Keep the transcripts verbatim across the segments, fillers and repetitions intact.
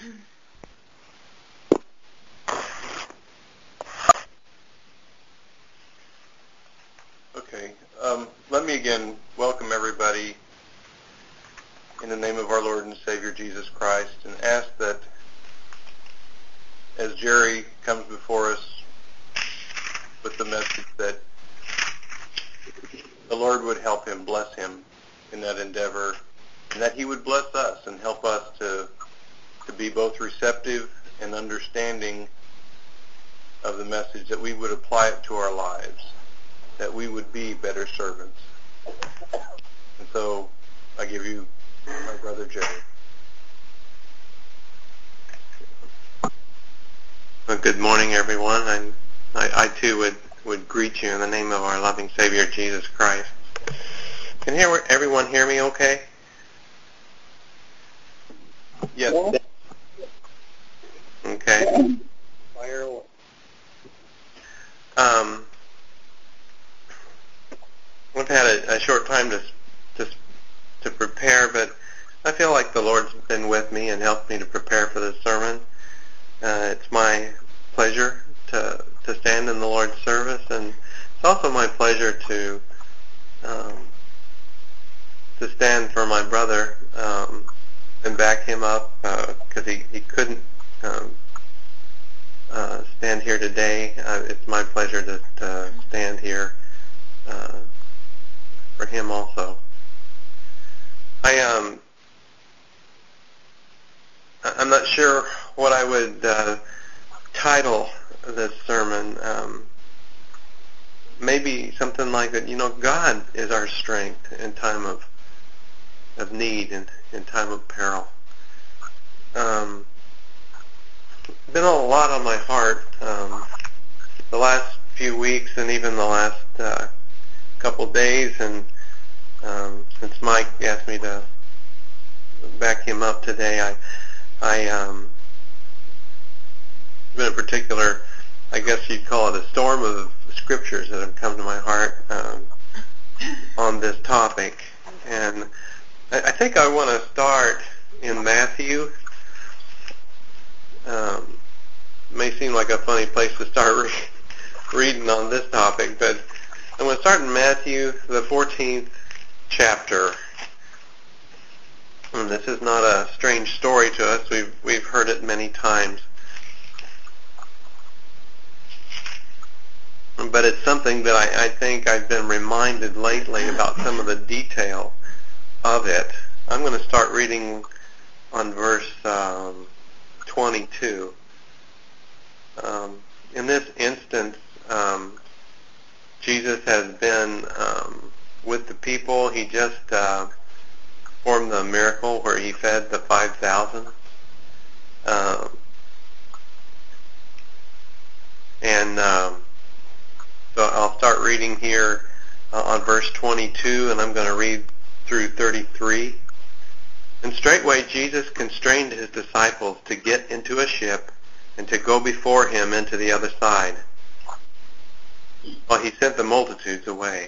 Okay, um, let me again welcome everybody in the name of our Lord and Savior Jesus Christ, and ask that as Jerry comes before us with the message, that the Lord would help him, bless him in that endeavor, and that he would bless us and help us to to be both receptive and understanding of the message, that we would apply it to our lives, that we would be better servants. And so I give you my brother Jerry. Well, good morning, everyone. I'm, I, I too would, would greet you in the name of our loving Savior Jesus Christ. Can hear, everyone hear me okay? Yes. Okay. Fire away. Um, I've had a, a short time to, to to prepare, but I feel like the Lord's been with me and helped me to prepare for this sermon. Uh, it's my pleasure to to stand in the Lord's service, and it's also my pleasure to um, to stand for my brother um, and back him up, because uh, he, he couldn't um, uh, stand here today. Uh, it's my pleasure to, to stand here uh, for him also. I um I'm not sure what I would uh, title this sermon. Um, maybe something like that. You know, God is our strength in time of of need and in time of peril. Um, been a lot on my heart um, the last few weeks, and even the last uh, couple days, and Um, since Mike asked me to back him up today, I, I, um, been a particular, I guess you'd call it a storm of scriptures that have come to my heart um, on this topic, and I, I think I want to start in Matthew. Um, it may seem like a funny place to start re- reading on this topic, but I'm going to start in Matthew, the fourteenth chapter. And this is not a strange story to us. We've we've heard it many times. But it's something that I, I think I've been reminded lately about some of the detail of it. I'm going to start reading on verse um, twenty-two. Um, in this instance, um, Jesus has been um, with the people. He just uh, performed the miracle where he fed the five thousand. Um, and um, so I'll start reading here uh, on verse twenty-two, and I'm going to read through thirty-three. And straightway Jesus constrained his disciples to get into a ship and to go before him into the other side, while he sent the multitudes away.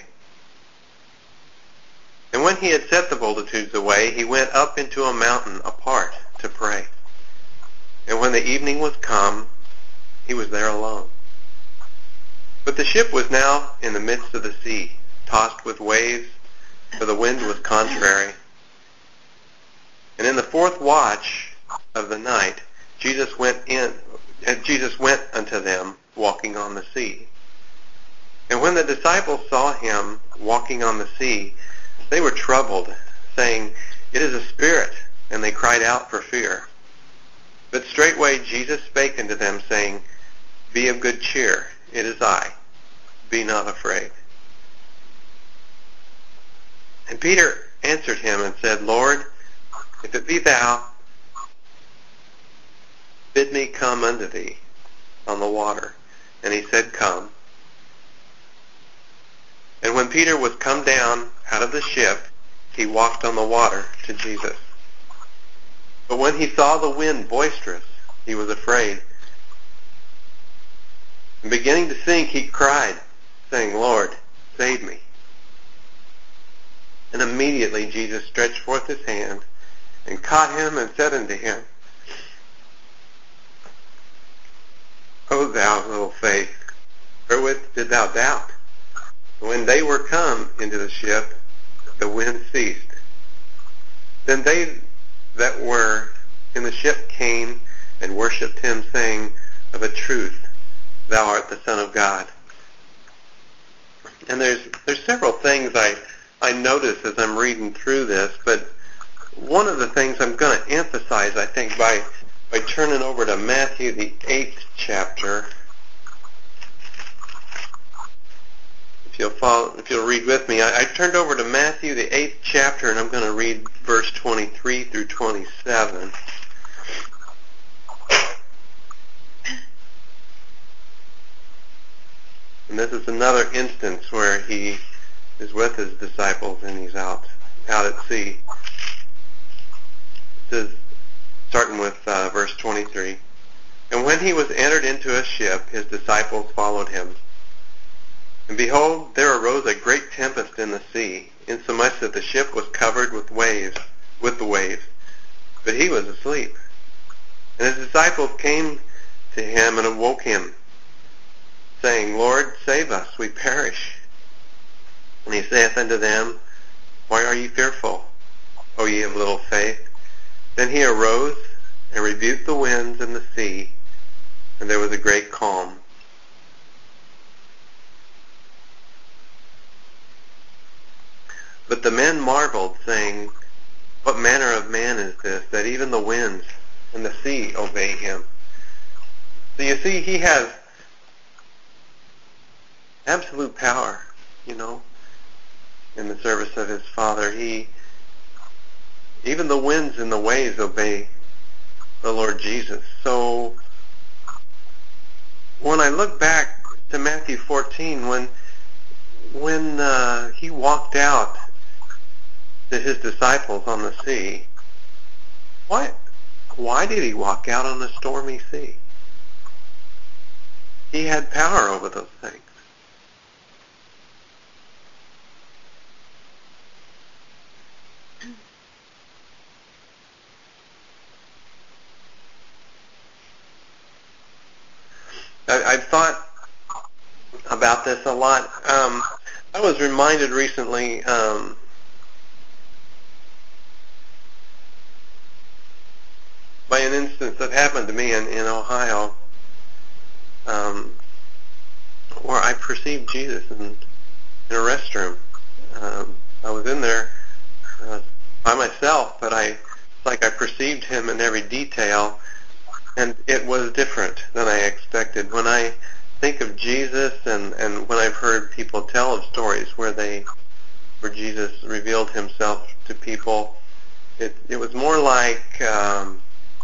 And when he had set the multitudes away, he went up into a mountain apart to pray. And when the evening was come, he was there alone. But the ship was now in the midst of the sea, tossed with waves, for the wind was contrary. And in the fourth watch of the night, Jesus went in. Uh, Jesus went unto them, walking on the sea. And when the disciples saw him walking on the sea, they were troubled, saying, It is a spirit, and they cried out for fear. But straightway Jesus spake unto them, saying, Be of good cheer, it is I, be not afraid. And Peter answered him and said, Lord, if it be thou, bid me come unto thee on the water. And he said, Come. And when Peter was come down out of the ship, he walked on the water to Jesus. But when he saw the wind boisterous, he was afraid. And beginning to sink, he cried, saying, Lord, save me. And immediately Jesus stretched forth his hand and caught him and said unto him, O thou little faith, wherewith did thou doubt? When they were come into the ship, the wind ceased. Then they that were in the ship came and worshipped him, saying, Of a truth, thou art the Son of God. And there's there's several things I, I notice as I'm reading through this, but one of the things I'm going to emphasize, I think, by by turning over to Matthew, the eighth chapter. If you'll follow, if you'll read with me, I, I turned over to Matthew, the eighth chapter, and I'm going to read verse twenty-three through twenty-seven. And this is another instance where he is with his disciples and he's out out at sea. It says, starting with uh, verse twenty-three, And when he was entered into a ship, his disciples followed him. And behold, there arose a great tempest in the sea, insomuch that the ship was covered with waves, with the waves, but he was asleep. And his disciples came to him and awoke him, saying, Lord, save us, we perish. And he saith unto them, Why are ye fearful, O ye of little faith? Then he arose and rebuked the winds and the sea, and there was a great calm. But the men marveled, saying, What manner of man is this, that even the winds and the sea obey him? So you see, he has absolute power, you know, in the service of his Father. He, even the winds and the waves obey the Lord Jesus. So when I look back to Matthew fourteen, when when uh, he walked out to his disciples on the sea, why why did he walk out on a stormy sea? He had power over those things. I, I've thought about this a lot. Um, I was reminded recently um, by an instance that happened to me in, in Ohio, um, where I perceived Jesus in, in a restroom. Um, I was in there uh, by myself, but I it's like I perceived him in every detail. And it was different than I expected. When I think of Jesus, and, and when I've heard people tell of stories where they, where Jesus revealed himself to people, it it was more like um,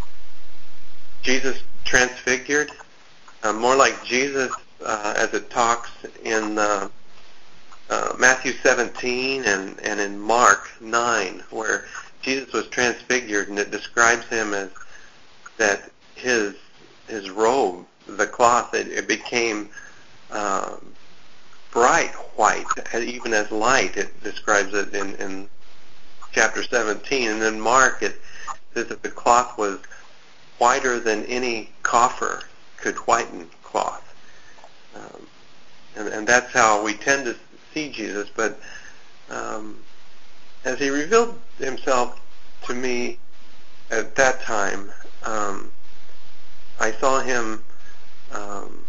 Jesus transfigured, uh, more like Jesus uh, as it talks in uh, uh, Matthew seventeen and, and in Mark nine, where Jesus was transfigured, and it describes him as that his his robe, the cloth, it, it became um, bright white, even as light. It describes it in, in chapter seventeen. And then Mark, it says that the cloth was whiter than any coffer could whiten cloth. Um, and, and that's how we tend to see Jesus. But um, as he revealed himself to me at that time, um, I saw him, um,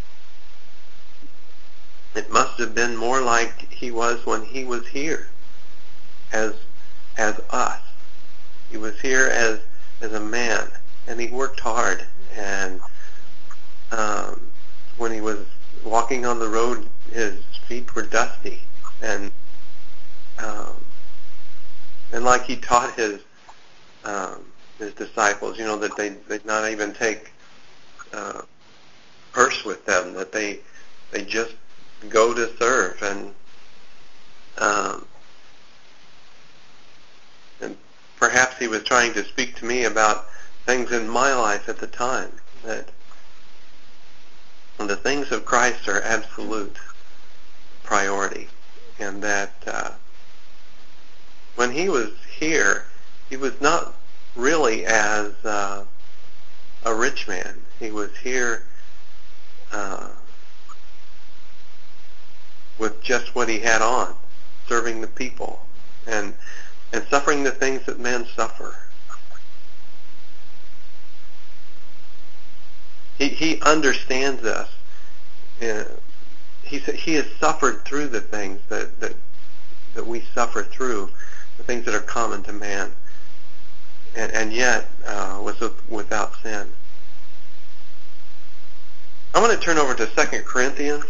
it must have been more like he was when he was here as as us. He was here as as a man, and he worked hard. And um, when he was walking on the road, his feet were dusty, and um, and like he taught his um, his disciples, you know, that they they'd not even take Uh, purse with them, that they they just go to serve. And um, and perhaps he was trying to speak to me about things in my life at the time, that the things of Christ are absolute priority, and that uh, when he was here, he was not really as uh, a rich man. He was here uh, with just what he had on, serving the people and and suffering the things that men suffer. He he understands us. Uh, he he has suffered through the things that that that we suffer through, the things that are common to man, and, and yet uh, was without sin. I want to turn over to Second Corinthians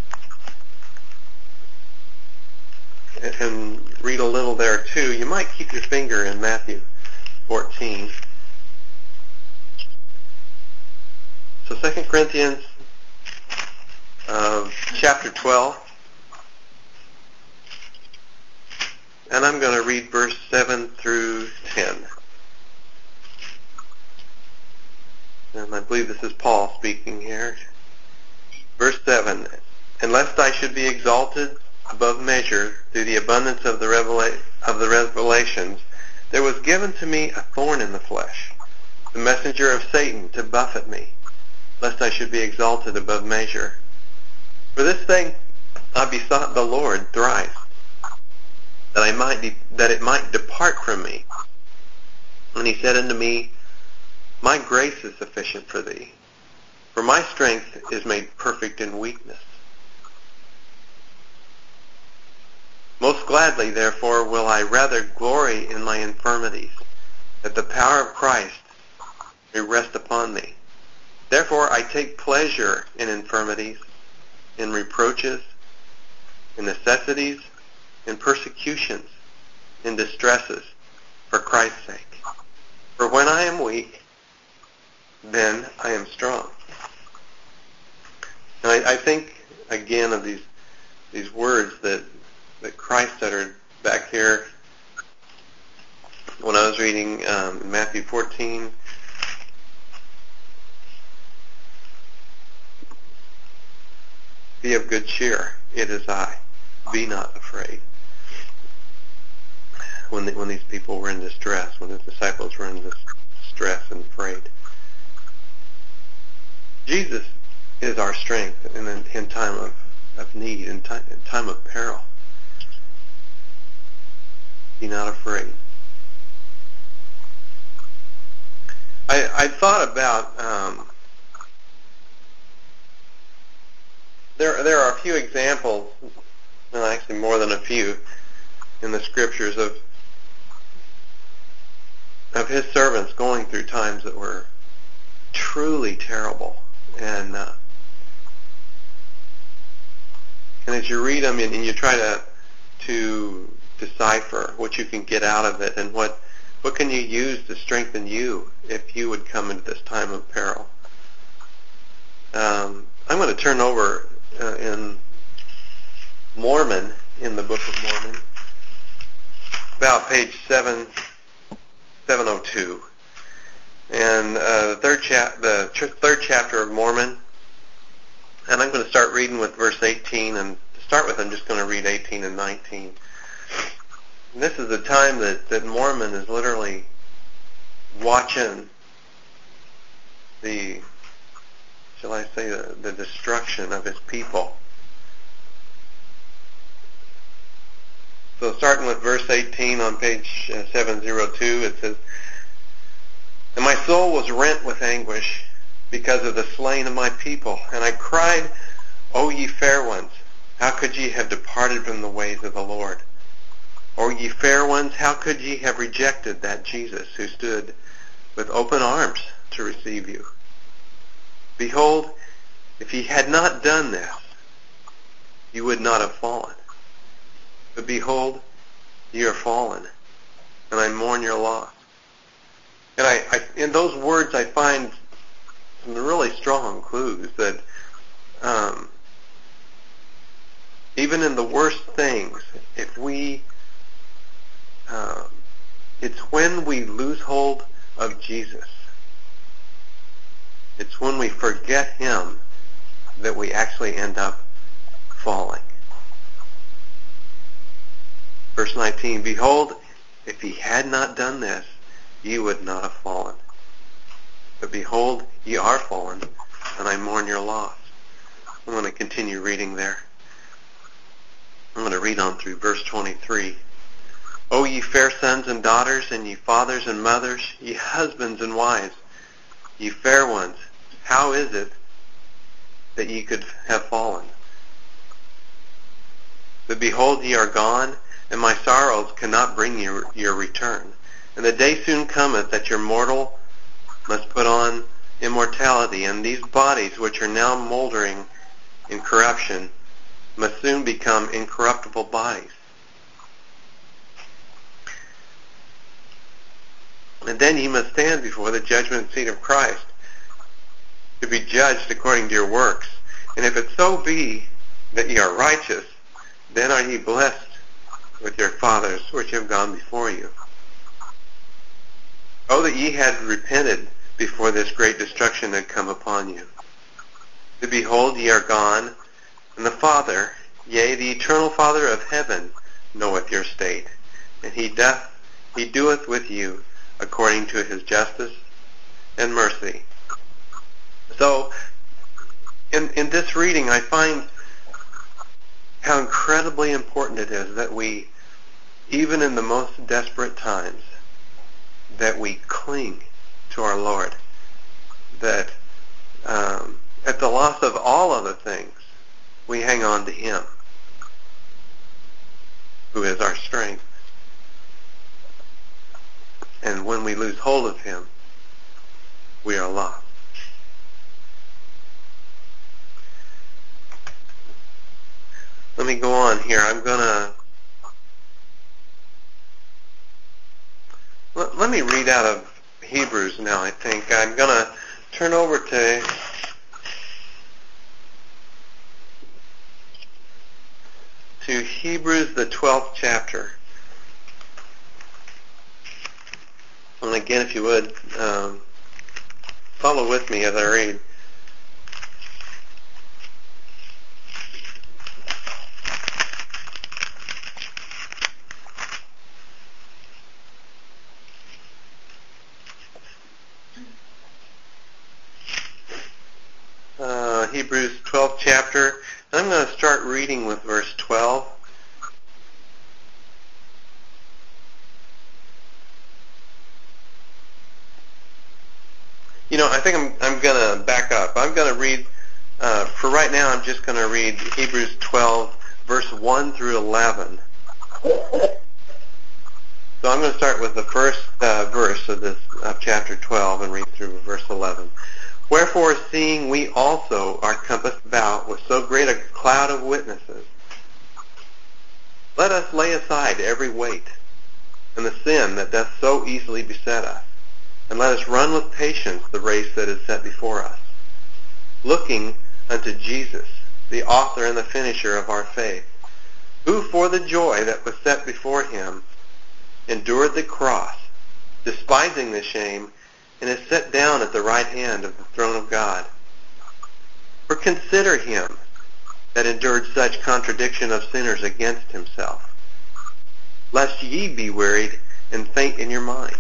and, and read a little there too. You might keep your finger in Matthew fourteen. So Second Corinthians uh, chapter twelve. And I'm going to read verse seven through ten. And I believe this is Paul speaking here. Verse seven, "And lest I should be exalted above measure through the abundance of the, revela- of the revelations, there was given to me a thorn in the flesh, the messenger of Satan to buffet me, lest I should be exalted above measure. For this thing I besought the Lord thrice, that I might de- that it might depart from me. And he said unto me, My grace is sufficient for thee, for my strength is made perfect in weakness. Most gladly, therefore, will I rather glory in my infirmities, that the power of Christ may rest upon me. Therefore I take pleasure in infirmities, in reproaches, in necessities, in persecutions, in distresses, for Christ's sake. For when I am weak, then I am strong." And I, I think, again, of these these words that, that Christ uttered back here when I was reading um, Matthew fourteen. "Be of good cheer, it is I. Be not afraid." When the, when these people were in distress, when his disciples were in distress and afraid. Jesus is our strength in, in time of, of need, in time, in time of peril. Be not afraid. I, I thought about, um, there, there are a few examples, and actually more than a few, in the scriptures of of his servants going through times that were truly terrible. And uh, and as you read them and, and you try to to decipher what you can get out of it and what what can you use to strengthen you if you would come into this time of peril. Um, I'm going to turn over uh, in Mormon, in the Book of Mormon, about page seven. seven oh two, and uh, the third chap, the ch- third chapter of Mormon, and I'm going to start reading with verse eighteen. And to start with, I'm just going to read eighteen and nineteen. And this is the time that, that Mormon is literally watching the, shall I say, the, the destruction of his people. So starting with verse eighteen on page uh, seven oh two, it says, "And my soul was rent with anguish because of the slain of my people. And I cried, O ye fair ones, how could ye have departed from the ways of the Lord? O ye fair ones, how could ye have rejected that Jesus who stood with open arms to receive you? Behold, if ye had not done this, you would not have fallen. But behold, ye are fallen, and I mourn your loss." And I, I, in those words, I find some really strong clues that um, even in the worst things, if we, uh, it's when we lose hold of Jesus, it's when we forget him that we actually end up falling. Verse nineteen, "Behold, if ye had not done this, ye would not have fallen. But behold, ye are fallen, and I mourn your loss." I'm going to continue reading there. I'm going to read on through verse twenty-three. O ye fair sons and daughters, and ye fathers and mothers, ye husbands and wives, ye fair ones, how is it that ye could have fallen? But behold, ye are gone, and my sorrows cannot bring you your return. And the day soon cometh that your mortal must put on immortality, and these bodies which are now moldering in corruption must soon become incorruptible bodies. And then ye must stand before the judgment seat of Christ, to be judged according to your works. And if it so be that ye are righteous, then are ye blessed with your fathers which have gone before you. Oh, that ye had repented before this great destruction had come upon you. But behold, ye are gone, and the Father, yea, the eternal Father of heaven, knoweth your state, and he doth, he doeth with you according to his justice and mercy. So, in, in this reading, I find how incredibly important it is that we, even in the most desperate times, that we cling to our Lord. That um, at the loss of all other things, we hang on to him, who is our strength. And when we lose hold of him, we are lost. Let me go on here. I'm going to... Let, let me read out of Hebrews now, I think. I'm going to turn over to... to Hebrews, the twelfth chapter. And again, if you would, um, follow with me as I read. Uh, Hebrews twelfth chapter. I'm going to start reading with verse twelve. You know, I think I'm, I'm going to back up. I'm going to read, uh, for right now, I'm just going to read Hebrews twelve, verse one through eleven. So I'm going to start with the first uh, verse of this of chapter twelve and read through verse eleven. Wherefore, seeing we also are compassed about with so great a cloud of witnesses, let us lay aside every weight and the sin that doth so easily beset us, and let us run with patience the race that is set before us, looking unto Jesus, the author and the finisher of our faith, who for the joy that was set before him endured the cross, despising the shame, and is set down at the right hand of the throne of God. For consider him that endured such contradiction of sinners against himself, lest ye be wearied and faint in your mind.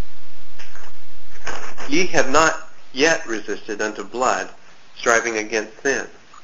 Ye have not yet resisted unto blood, striving against sin.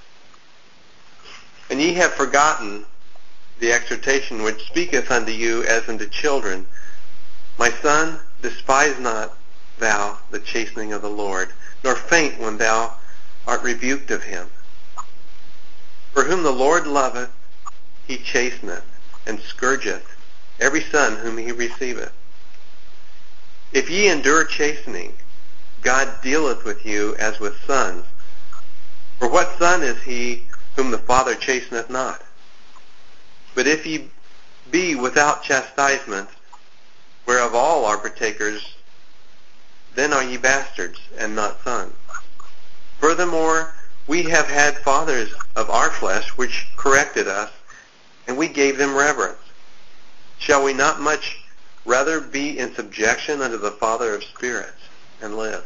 And ye have forgotten the exhortation which speaketh unto you as unto children. My son, despise not thou the chastening of the Lord, nor faint when thou art rebuked of him. For whom the Lord loveth, he chasteneth, and scourgeth every son whom he receiveth. If ye endure chastening, God dealeth with you as with sons. For what son is he whom the Father chasteneth not? But if ye be without chastisement, whereof all are partakers, then are ye bastards, and not sons. Furthermore, we have had fathers of our flesh which corrected us, and we gave them reverence. Shall we not much rather be in subjection unto the Father of spirits, and live?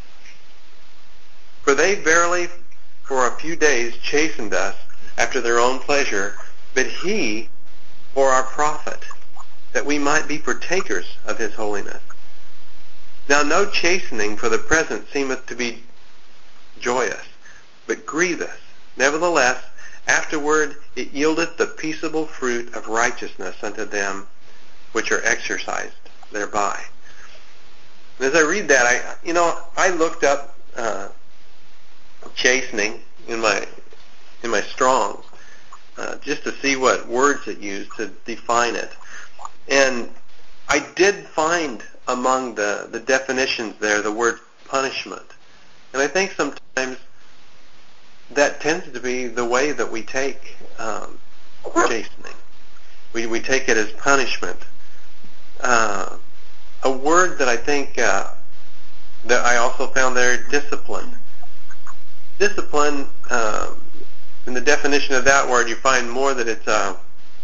For they verily for a few days chastened us after their own pleasure, but he for our profit, that we might be partakers of his holiness. Now no chastening for the present seemeth to be joyous, but grievous. Nevertheless, afterward it yieldeth the peaceable fruit of righteousness unto them which are exercised thereby. And as I read that, I, you know, I looked up uh, chastening in my in my Strong's uh, just to see what words it used to define it, and I did find among the the definitions there the word punishment, and I think sometimes that tends to be the way that we take um, chastening. We we take it as punishment. Uh, a word that I think uh, that I also found there, discipline. Discipline, uh, in the definition of that word, you find more that it's uh,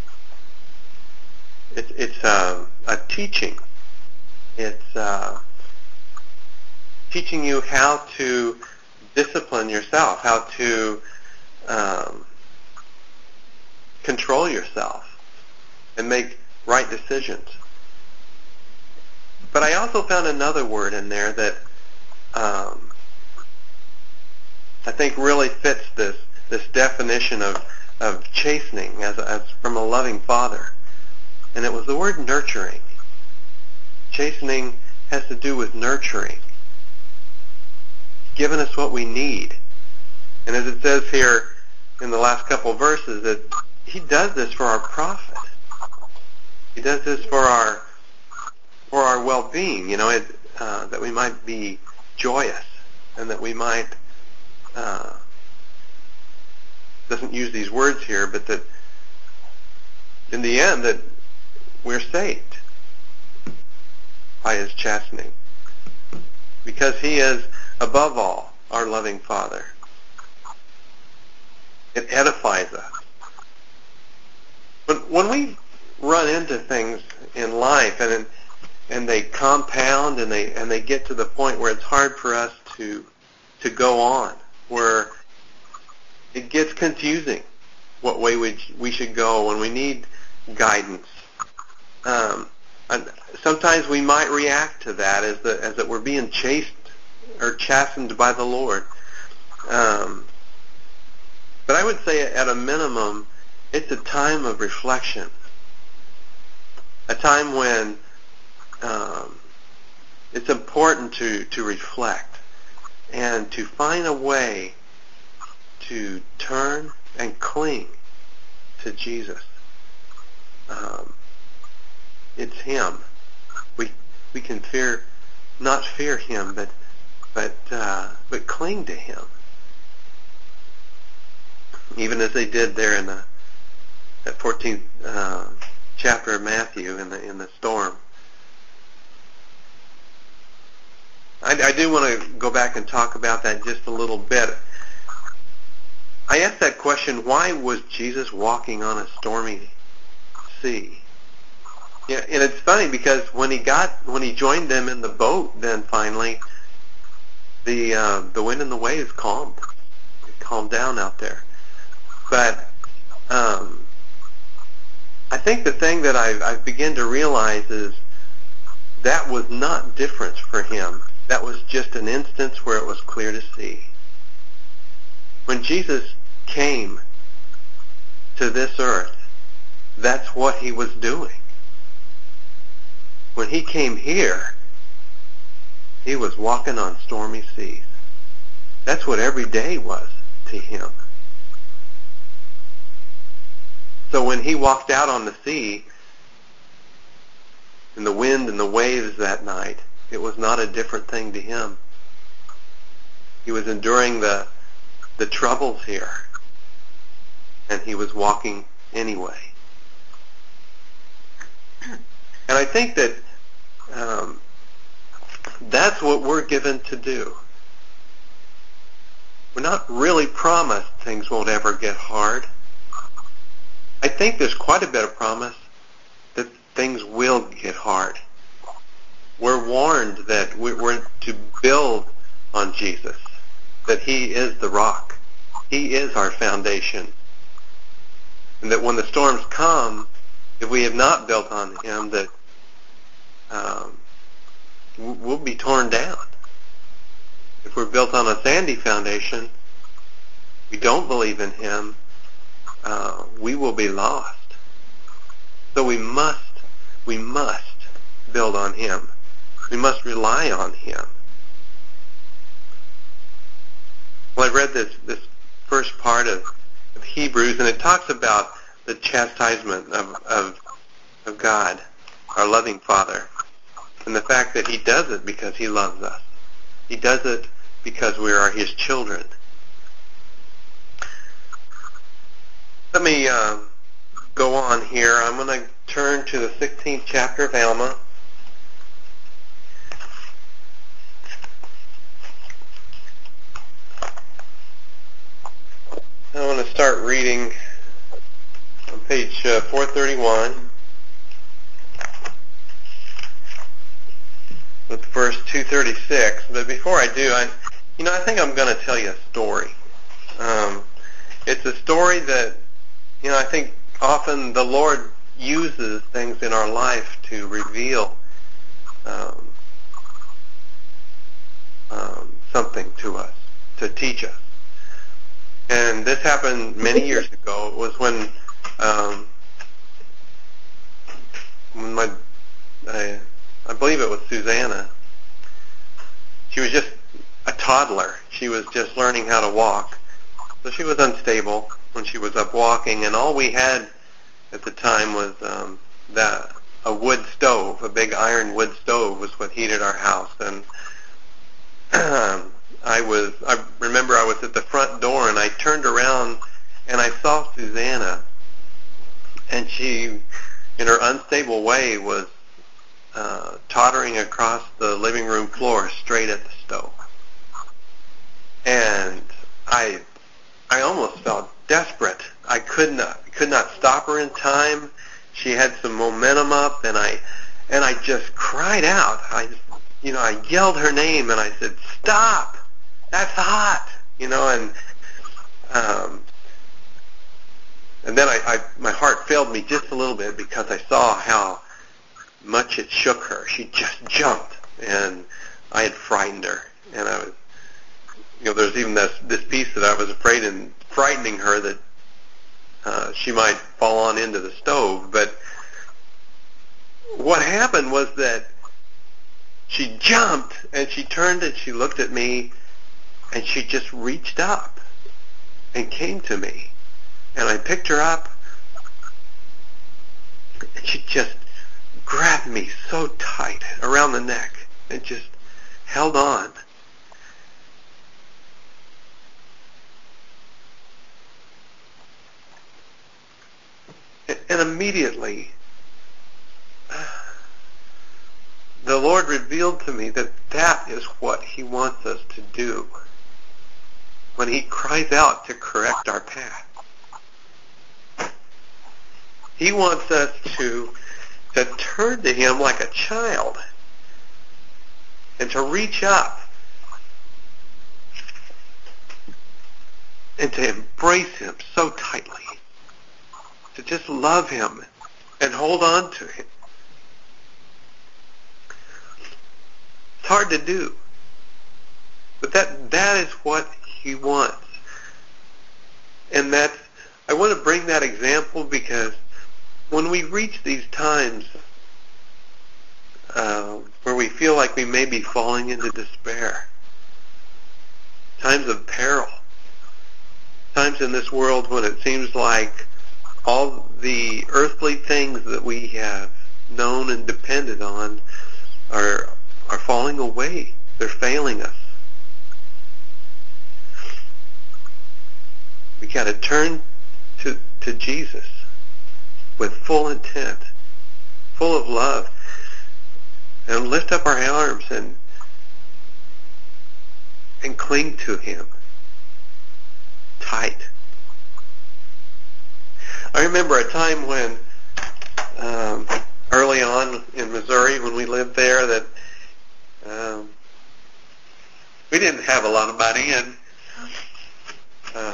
it's it's uh, a teaching. It's uh, teaching you how to discipline yourself, how to um, control yourself and make right decisions. But I also found another word in there that um, I think really fits this this definition of of chastening as, as from a loving father, and it was the word nurturing. Chastening has to do with nurturing, giving us what we need. And as it says here in the last couple of verses, that he does this for our profit. He does this for our for our well-being, you know, it, uh, that we might be joyous, and that we might, uh, doesn't use these words here, but that in the end that we're saved by his chastening, because he is above all our loving Father. It edifies us. But when we run into things in life and in, and they compound and they and they get to the point where it's hard for us to to go on, where it gets confusing what way we we should go when we need guidance. Um, and sometimes we might react to that as that as that we're being chased or chastened by the Lord. Um, but I would say at a minimum, it's a time of reflection, a time when um, it's important to, to reflect and to find a way to turn and cling to Jesus. Um, it's him. We we can fear, not fear him, but but uh, but cling to him, even as they did there in the that fourteenth uh, chapter of Matthew in the in the storm. I, I do want to go back and talk about that just a little bit. I asked that question: why was Jesus walking on a stormy sea? Yeah, and it's funny because when he got when he joined them in the boat, then finally the uh, the wind and the waves calmed, it calmed down out there. But um, I think the thing that I I begin to realize is that was not different for him. That was just an instance where it was clear to see. When Jesus came to this earth, that's what he was doing. When he came here, he was walking on stormy seas. That's what every day was to him. So when he walked out on the sea, in the wind and the waves that night, it was not a different thing to him. He was enduring the the troubles here, and he was walking anyway. And I think that um, that's what we're given to do. We're not really promised things won't ever get hard. I think there's quite a bit of promise that things will get hard. We're warned that we're to build on Jesus, that he is the rock. He is our foundation. And that when the storms come, if we have not built on him, that um, we'll be torn down. If we're built on a sandy foundation, we don't believe in him, uh, we will be lost. So we must, we must build on him. We must rely on him. Well, I read this, this first part of, of Hebrews, and it talks about the chastisement of, of, of God, our loving Father, and the fact that he does it because he loves us. He does it because we are his children. Let me uh, go on here. I'm going to turn to the sixteenth chapter of Alma. I want to start reading on page uh, four thirty-one with verse two thirty-six. But before I do, I, you know, I think I'm going to tell you a story. Um, it's a story that, you know, I think often the Lord uses things in our life to reveal um, um, something to us, to teach us. And this happened many years ago. It was when, um, when my, I, I believe it was Susanna. She was just a toddler. She was just learning how to walk. So she was unstable when she was up walking, and all we had at the time was um, that a wood stove, a big iron wood stove was what heated our house. And um, I was, I remember I was at the front door, and I turned around and I saw Susanna, and she, in her unstable way, was uh, tottering across the living room floor straight at the stove. And I, I almost felt desperate. I could not, could not stop her in time. She had some momentum up, and I, and I just cried out. I, you know, I yelled her name, and I said, "Stop! That's hot!" You know, and um, and then I, I, my heart failed me just a little bit because I saw how much it shook her. She just jumped, and I had frightened her, and I was, you know, there's even this this piece that I was afraid in frightening her that uh, she might fall on into the stove. But what happened was that she jumped, and she turned and she looked at me, and she just reached up and came to me. And I picked her up, and she just grabbed me so tight around the neck and just held on. And immediately, the Lord revealed to me that that is what he wants us to do when he cries out to correct our path. He wants us to, to turn to him like a child and to reach up and to embrace him so tightly, to just love him and hold on to him. It's hard to do, but that that is what he wants. And that's, I want to bring that example because when we reach these times uh, where we feel like we may be falling into despair, times of peril, times in this world when it seems like all the earthly things that we have known and depended on are are falling away. They're failing us. We got to turn to to Jesus with full intent, full of love, and lift up our arms and and cling to him tight. I remember a time when um, early on in Missouri when we lived there that um, we didn't have a lot of money, and uh,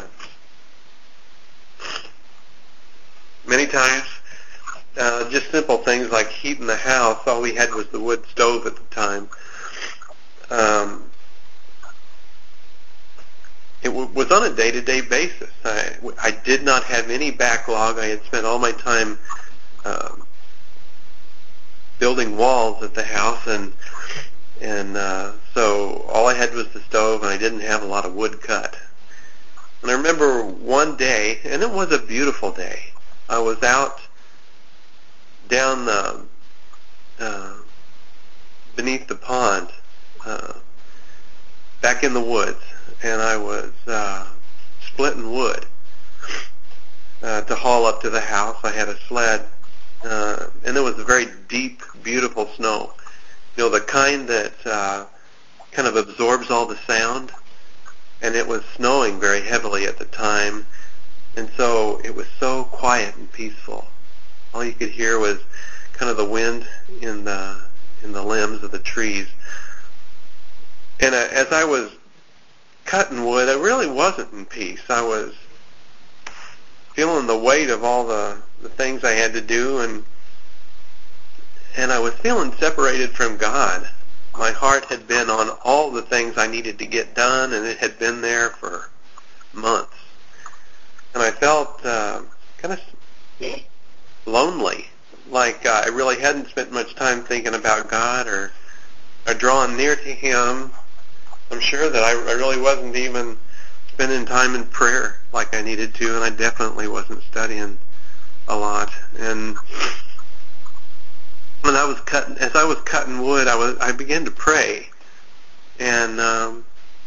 many times uh, just simple things like heating the house, all we had was the wood stove at the time. Um, it w- was on a day-to-day basis. I, I did not have any backlog. I had spent all my time um, building walls at the house, and and uh, so all I had was the stove, and I didn't have a lot of wood cut. And I remember one day, and it was a beautiful day, I was out down the, uh, beneath the pond, uh, back in the woods, and I was uh, splitting wood uh, to haul up to the house. I had a sled, uh, and it was a very deep, beautiful snow. You know, the kind that uh, kind of absorbs all the sound, and it was snowing very heavily at the time, and so it was so quiet and peaceful. All you could hear was kind of the wind in the in the limbs of the trees. And uh, as I was cutting wood, I really wasn't in peace. I was feeling the weight of all the, the things I had to do, and and I was feeling separated from God. My heart had been on all the things I needed to get done, and it had been there for months. And I felt uh, kind of lonely, like uh, I really hadn't spent much time thinking about God or, or drawing near to Him. I'm sure that I, I really wasn't even spending time in prayer like I needed to, and I definitely wasn't studying a lot. And when I was cutting, as I was cutting wood, I was I began to pray, and um,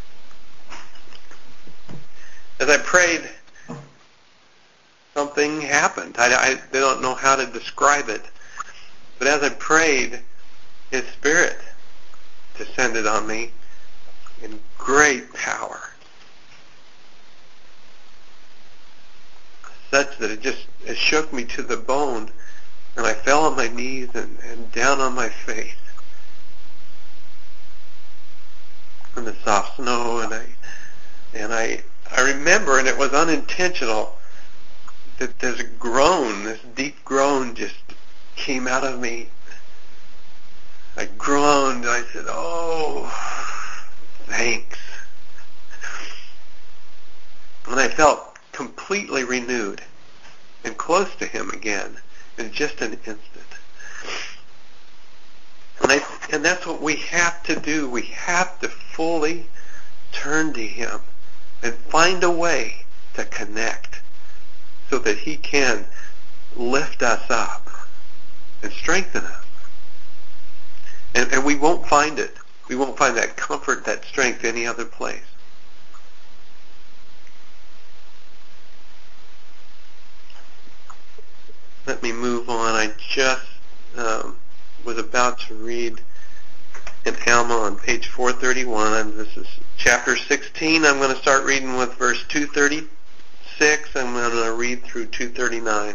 as I prayed, something happened. I, I don't know how to describe it, but as I prayed, His Spirit descended on me in great power, such that it just it shook me to the bone, and I fell on my knees and, and down on my face in the soft snow, and I and I I remember, and it was unintentional, that this groan, this deep groan, just came out of me. I groaned, and I said, "Oh, thanks." And I felt completely renewed and close to Him again in just an instant. And, I, and that's what we have to do. We have to fully turn to Him and find a way to connect so that He can lift us up and strengthen us. And, and we won't find it. We won't find that comfort, that strength any other place. Let me move on. I just um, was about to read in Alma on page four thirty-one. And this is chapter sixteen. I'm going to start reading with verse two thirty-six. I'm going to read through two thirty-nine.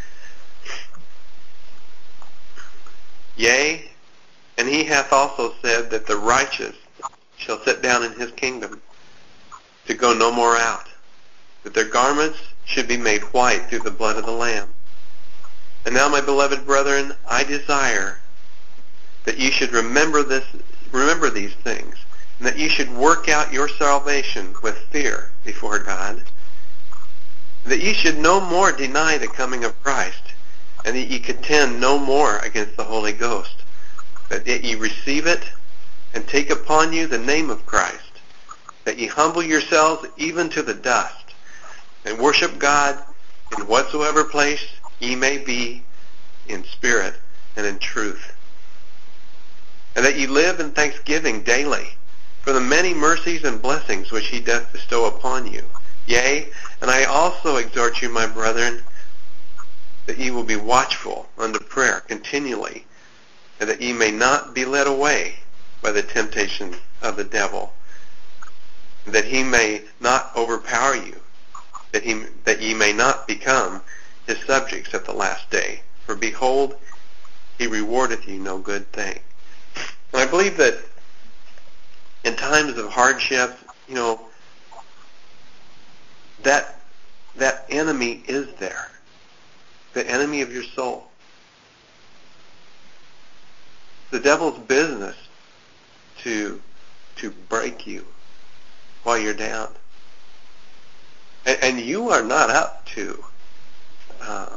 Yea, and He hath also said that the righteous shall sit down in His kingdom, to go no more out, that their garments should be made white through the blood of the Lamb. And now, my beloved brethren, I desire that you should remember this, remember these things, and that you should work out your salvation with fear before God, that you should no more deny the coming of Christ, and that ye contend no more against the Holy Ghost, but that ye receive it and take upon you the name of Christ, that ye humble yourselves even to the dust, and worship God in whatsoever place ye may be, in spirit and in truth, and that ye live in thanksgiving daily for the many mercies and blessings which He doth bestow upon you. Yea, and I also exhort you, my brethren, that ye will be watchful unto prayer continually, and that ye may not be led away by the temptation of the devil, that he may not overpower you, that he that ye may not become His subjects at the last day. For behold, He rewardeth you no good thing. And I believe that in times of hardship, you know, that that enemy is there. The enemy of your soul. The devil's business to to break you while you're down. And, and you are not up to uh,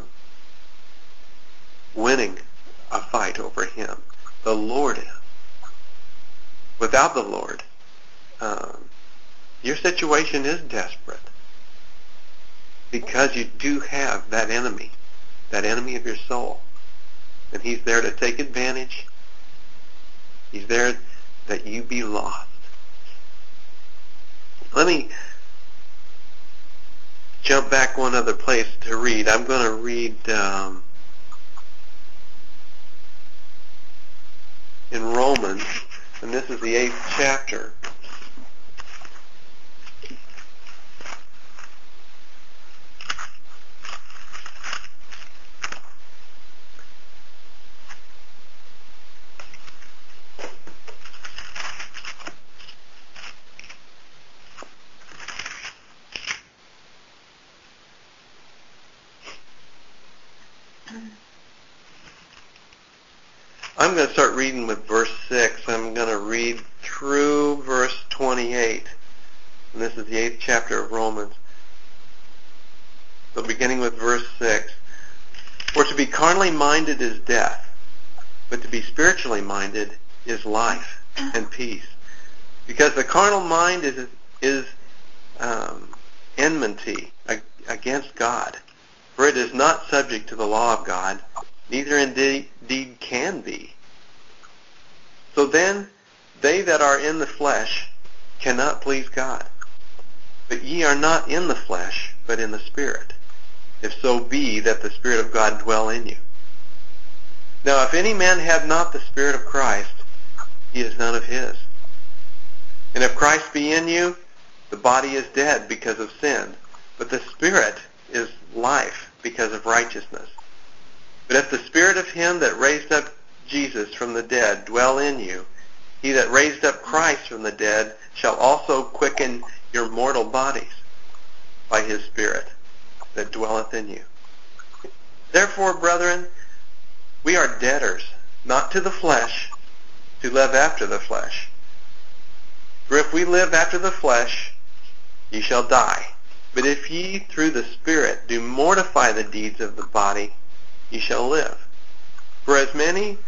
winning a fight over him. The Lord is. Without the Lord, um, your situation is desperate because you do have that enemy, that enemy of your soul. And he's there to take advantage. He's there that you be lost. Let me jump back one other place to read. I'm going to read um, in Romans, and this is the eighth chapter. I'm going to start reading with verse six. I'm going to read through verse twenty-eight. And this is the eighth chapter of Romans. So beginning with verse six. For to be carnally minded is death, but to be spiritually minded is life and peace. Because the carnal mind is, is um, enmity against God. For it is not subject to the law of God, neither indeed can be. So then, they that are in the flesh cannot please God. But ye are not in the flesh, but in the Spirit, if so be that the Spirit of God dwell in you. Now if any man have not the Spirit of Christ, he is none of his. And if Christ be in you, the body is dead because of sin, but the Spirit is life because of righteousness. But if the Spirit of him that raised up Jesus from the dead dwell in you, he that raised up Christ from the dead shall also quicken your mortal bodies by his Spirit that dwelleth in you. Therefore, brethren, we are debtors, not to the flesh, to live after the flesh. For if we live after the flesh, ye shall die. But if ye through the Spirit do mortify the deeds of the body, ye shall live. For as many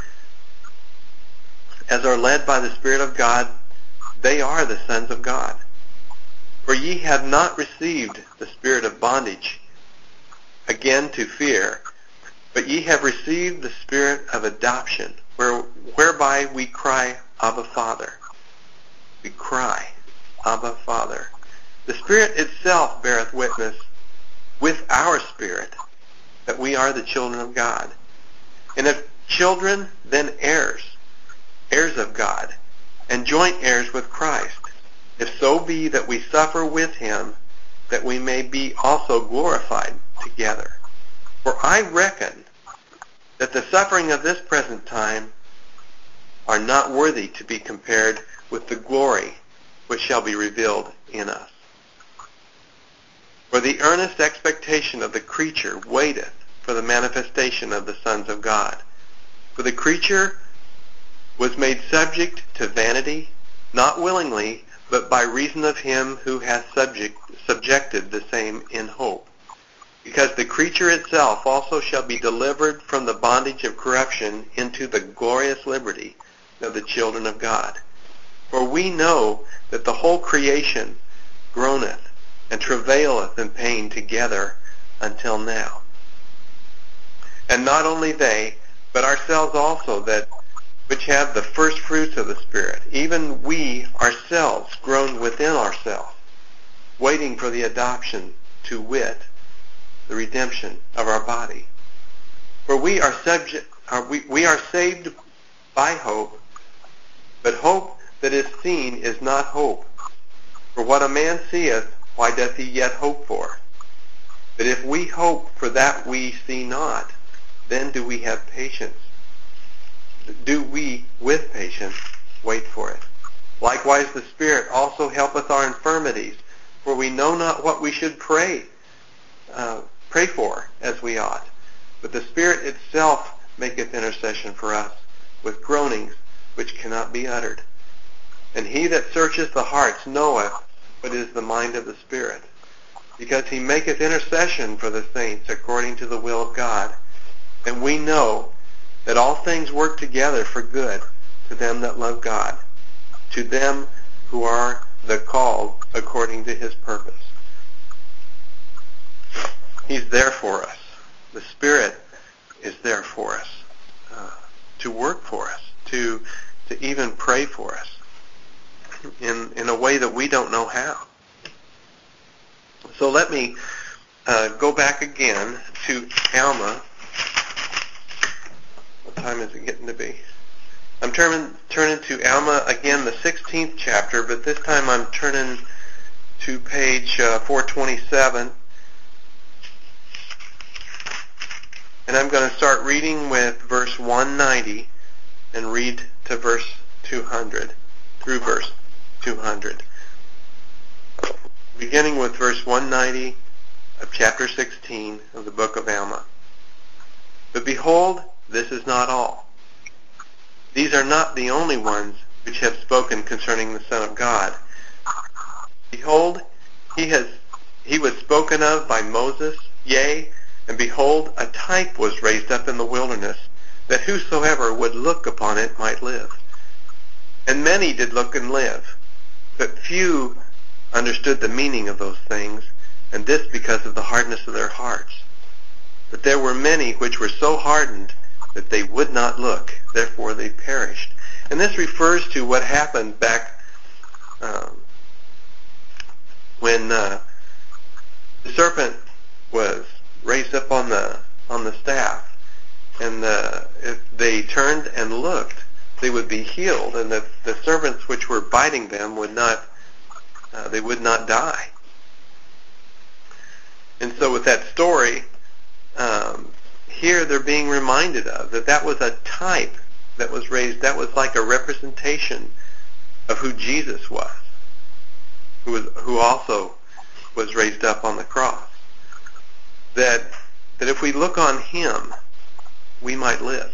as are led by the Spirit of God, they are the sons of God. For ye have not received the spirit of bondage again to fear, but ye have received the Spirit of adoption, where, whereby we cry, Abba, Father. We cry, Abba, Father. The Spirit itself beareth witness with our spirit that we are the children of God. And if children, then heirs, heirs of God, and joint heirs with Christ, if so be that we suffer with him, that we may be also glorified together. For I reckon that the suffering of this present time are not worthy to be compared with the glory which shall be revealed in us. For the earnest expectation of the creature waiteth for the manifestation of the sons of God. For the creature was made subject to vanity, not willingly, but by reason of him who hath subject, subjected the same in hope. Because the creature itself also shall be delivered from the bondage of corruption into the glorious liberty of the children of God. For we know that the whole creation groaneth and travaileth in pain together until now. And not only they, but ourselves also, that which have the first fruits of the Spirit, even we ourselves groan within ourselves, waiting for the adoption, to wit, the redemption of our body. For we are subject, are, we, we are saved by hope, but hope that is seen is not hope. For what a man seeth, why doth he yet hope for? But if we hope for that we see not, then do we have patience. Do we, with patience, wait for it. Likewise the Spirit also helpeth our infirmities, for we know not what we should pray, uh, pray for as we ought. But the Spirit itself maketh intercession for us with groanings which cannot be uttered. And he that searcheth the hearts knoweth what is the mind of the Spirit, because he maketh intercession for the saints according to the will of God. And we know that all things work together for good to them that love God, to them who are the called according to his purpose. He's there for us. The Spirit is there for us, uh, to work for us, to to even pray for us in in a way that we don't know how. So let me uh, go back again to Alma. What time is it getting to be? I'm turning turning to Alma again, the sixteenth chapter, but this time I'm turning to page uh, four twenty-seven. And I'm going to start reading with verse one ninety and read to verse two hundred, through verse two hundred. Beginning with verse one ninety of chapter sixteen of the book of Alma. But behold, this is not all. These are not the only ones which have spoken concerning the Son of God. Behold, he has he was spoken of by Moses, yea, and behold, a type was raised up in the wilderness, that whosoever would look upon it might live. And many did look and live, but few understood the meaning of those things, and this because of the hardness of their hearts. But there were many which were so hardened that they would not look, therefore they perished. And this refers to what happened back um, when uh, the serpent was raised up on the on the staff, and uh, if they turned and looked, they would be healed, and the, the serpents which were biting them would not uh, they would not die. And so with that story, um, here they're being reminded of that that was a type that was raised. That was like a representation of who Jesus was, who was who also was raised up on the cross. That that if we look on him, we might live.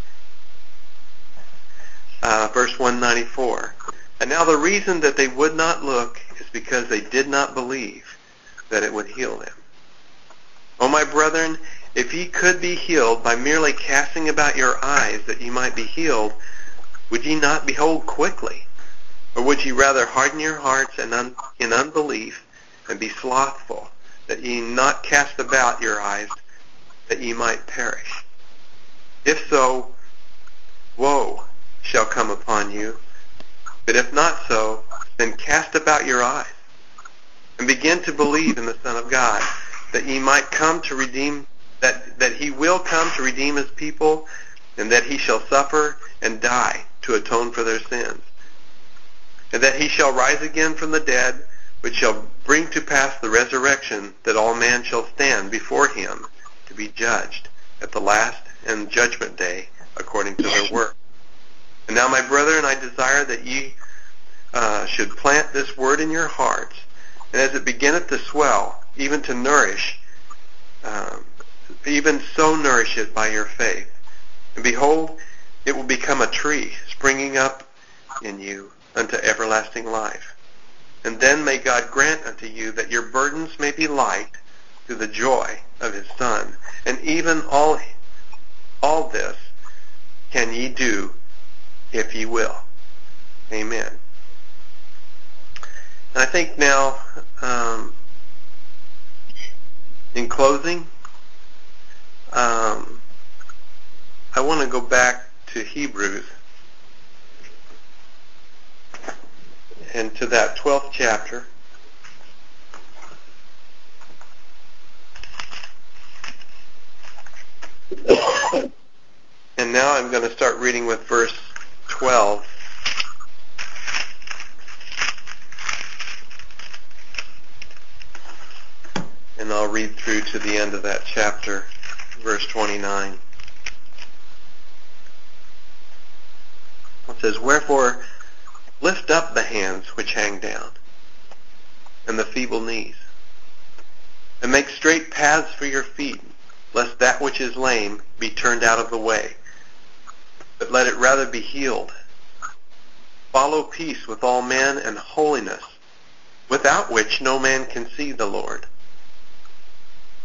Uh, verse one ninety-four. And now the reason that they would not look is because they did not believe that it would heal them. O my brethren, if ye could be healed by merely casting about your eyes that ye might be healed, would ye not behold quickly? Or would ye rather harden your hearts in, un- in unbelief and be slothful, that ye not cast about your eyes that ye might perish? If so, woe shall come upon you. But if not so, then cast about your eyes, and begin to believe in the Son of God, that ye might come to redeem, that, that he will come to redeem his people, and that he shall suffer and die to atone for their sins, and that he shall rise again from the dead, which shall bring to pass the resurrection, that all men shall stand before him to be judged at the last and judgment day according to their work. And now, my brethren, I desire that ye uh, should plant this word in your hearts, and as it beginneth to swell, even to nourish, um, even so nourish it by your faith. And behold, it will become a tree springing up in you unto everlasting life. And then may God grant unto you that your burdens may be light through the joy of his Son. And even all, all this can ye do if ye will. Amen. And I think now, um, in closing, um, I want to go back to Hebrews and to that twelfth chapter. And now I'm going to start reading with verse twelve. And I'll read through to the end of that chapter, verse twenty-nine. It says, Wherefore lift up the hands which hang down, and the feeble knees, and make straight paths for your feet, lest that which is lame be turned out of the way, but let it rather be healed. Follow peace with all men and holiness, without which no man can see the Lord.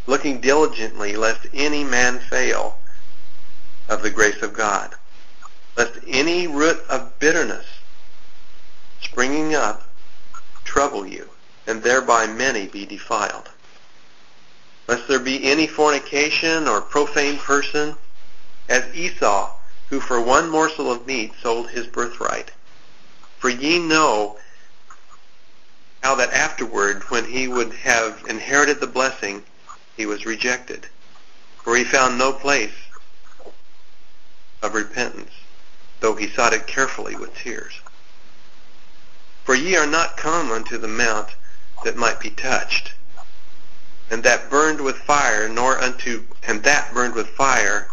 looking diligently lest any man fail of the grace of God, lest any root of bitterness springing up trouble you, and thereby many be defiled. Lest there be any fornication or profane person, as Esau, who for one morsel of meat sold his birthright. For ye know how that afterward, when he would have inherited the blessing, he was rejected, for he found no place of repentance, though he sought it carefully with tears. For ye are not come unto the mount that might be touched, and that burned with fire, nor unto and that burned with fire,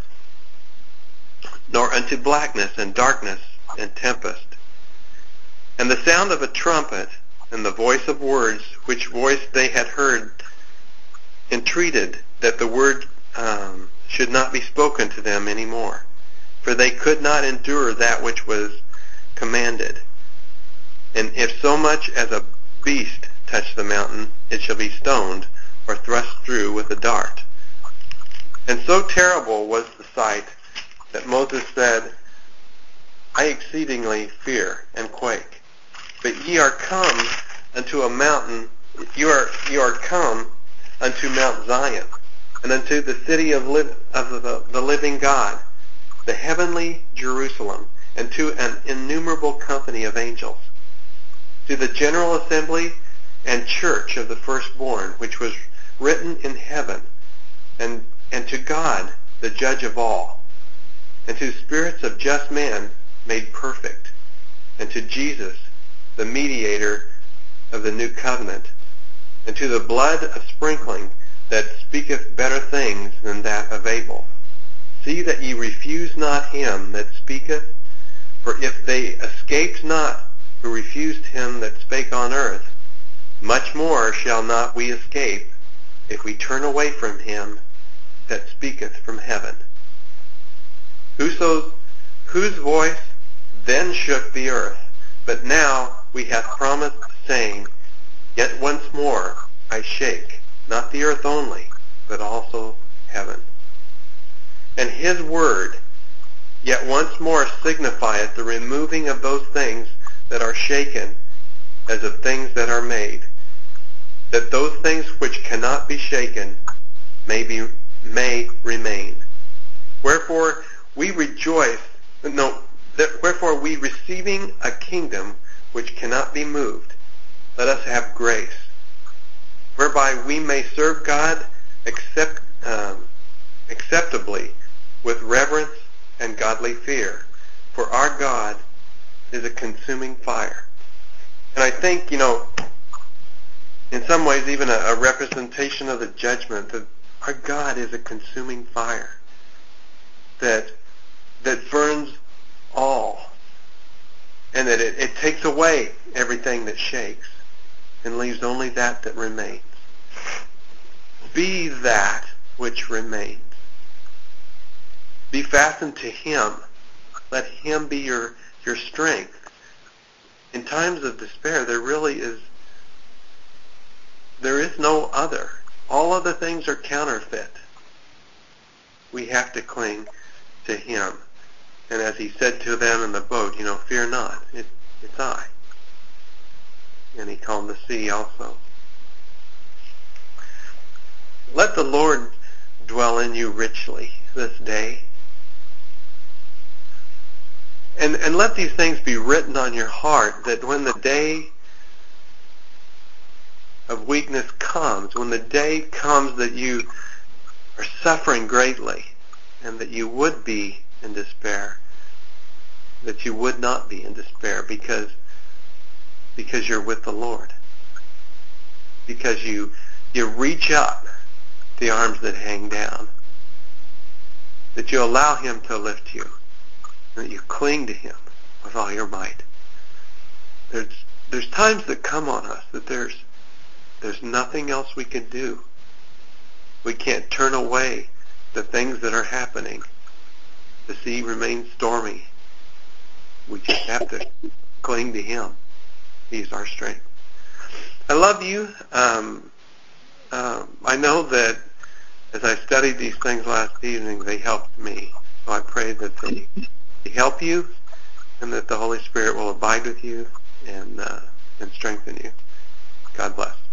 nor unto blackness and darkness and tempest, and the sound of a trumpet, and the voice of words, which voice they had heard, entreated that the word um, should not be spoken to them any more, for they could not endure that which was commanded. And if so much as a beast touch the mountain, it shall be stoned, or thrust through with a dart. And so terrible was the sight that Moses said, I exceedingly fear and quake. But ye are come unto a mountain, you are you are come unto Mount Zion, and unto the city of, li- of the, the living God, the heavenly Jerusalem, and to an innumerable company of angels, to the general assembly and church of the firstborn, which was written in heaven, and, and to God, the judge of all, and to spirits of just men made perfect, and to Jesus, the mediator of the new covenant, and to the blood of sprinkling that speaketh better things than that of Abel. See that ye refuse not him that speaketh, for if they escaped not who refused him that spake on earth, much more shall not we escape if we turn away from him that speaketh from heaven. Whoso, whose voice then shook the earth, but now we hath promised, saying, Yet once more I shake, not the earth only, but also heaven. And his word, yet once more signifieth the removing of those things that are shaken, as of things that are made, that those things which cannot be shaken may be may remain. Wherefore we rejoice, no, that, wherefore we receiving a kingdom which cannot be moved, let us have grace, whereby we may serve God accept, um, acceptably with reverence and godly fear, for our God is a consuming fire. And I think, you know, in some ways even a, a representation of the judgment, that our God is a consuming fire that that burns all, and that it, it takes away everything that shakes and leaves only that that remains. Be that which remains. Be fastened to him. Let him be your, your strength. In times of despair, there really is, there is no other. All other things are counterfeit. We have to cling to him. And as he said to them in the boat, you know, fear not, it, it's I. And he calmed the sea also. Let the Lord dwell in you richly this day. And, and let these things be written on your heart, that when the day of weakness comes, when the day comes that you are suffering greatly, and that you would be in despair, that you would not be in despair, because because you're with the Lord, because you you reach up the arms that hang down, that you allow him to lift you, and that you cling to him with all your might. There's there's times that come on us that there's there's nothing else we can do. We can't turn away the things that are happening. The sea remains stormy. We just have to cling to him. He's our strength. I love you. Um, um, I know that as I studied these things last evening, they helped me. So I pray that they, they help you, and that the Holy Spirit will abide with you and uh, and strengthen you. God bless.